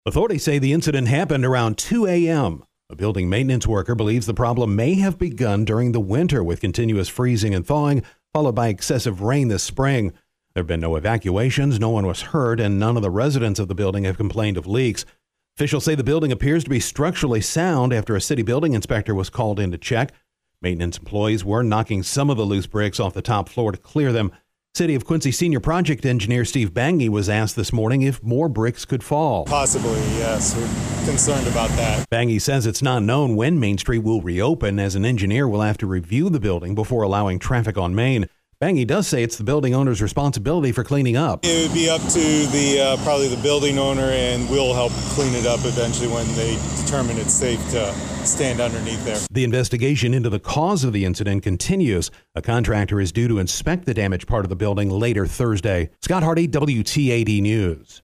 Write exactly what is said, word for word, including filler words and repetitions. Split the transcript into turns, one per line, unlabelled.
Authorities say the incident happened around two a m A building maintenance worker believes the problem may have begun during the winter with continuous freezing and thawing, followed by excessive rain this spring. There have been no evacuations, no one was hurt, and none of the residents of the building have complained of leaks. Officials say the building appears to be structurally sound after a city building inspector was called in to check. Maintenance employees were knocking some of the loose bricks off the top floor to clear them. City of Quincy senior project engineer Steve Bangy was asked this morning if more bricks could fall.
Possibly, yes. We're concerned about that.
Bangy says it's not known when Main Street will reopen, as an engineer will have to review the building before allowing traffic on Main. Bangy does say it's the building owner's responsibility for cleaning up.
It would be up to the uh, probably the building owner, and we'll help clean it up eventually when they determine it's safe to stand underneath there.
The investigation into the cause of the incident continues. A contractor is due to inspect the damaged part of the building later Thursday. Scott Hardy, W T A D News.